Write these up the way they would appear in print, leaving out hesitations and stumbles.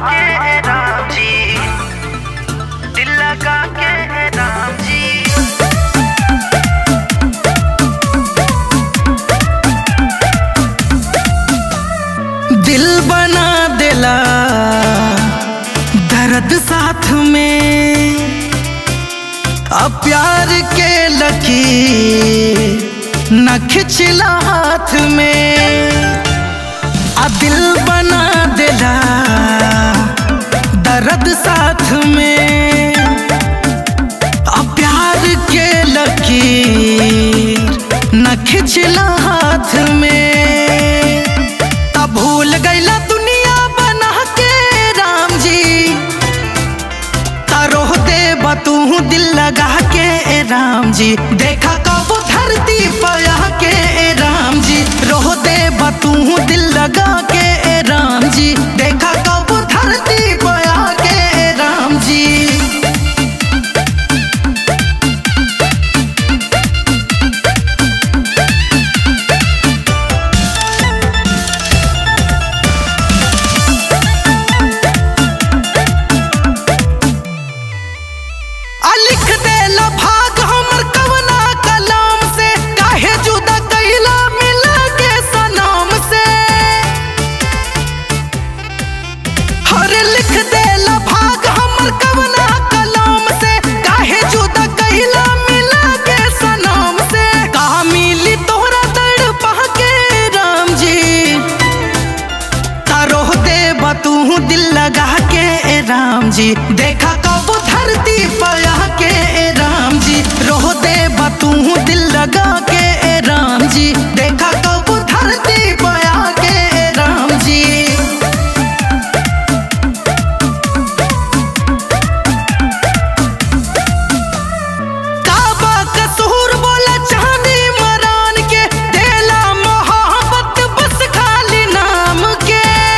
के राम जी, दिल लगा के राम जी। दिल बना देला दर्द साथ में, अब प्यार के लकीर न खिंचला हाथ में। आ दिल बना देला दर्द साथ में, अब प्यार के लकीर न खिंचला हाथ में। तब भूल गईला दुनिया बना के राम जी, तारोह दे बतू दिल लगा के राम जी। देखा कब धरती पया के राम जी, रोह दे बतू दिल लगा के राम जी। देखा कब धरती पया के राम जी। लिख देला भाग हमर कवना कलाम से, काहे जुदा कइला मिला के सनम से। हरे लिख देला भाग हमर कवना कलाम से, काहे जुदा कइला मिला के सनम से। कहाँ मिली तोहरा तड़पा के राम जी, तारोह दे बतू दिल लगा के राम जी। देखा कब धरती पया के राम जी, रोह दे बतू दिल लगा के राम जी। देखा कब धरती पया के राम जी। काबा कसूर बोला चांदी मरान के, देला मोहब्बत बस खाली नाम के।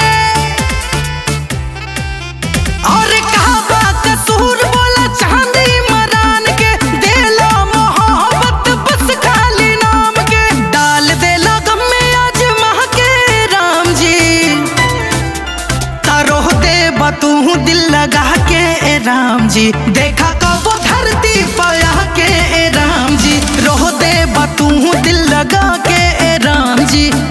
और काबा कसूर बोला चांदी मरान के, देला मोहब्बत बस खाली नाम के। डाल देला गम में आज माह के राम जी, तारोह दे बतू दिल लगा के राम जी। देखा कब धरती पया के राम जी, रोह दे बतू दिल लगा के राम जी।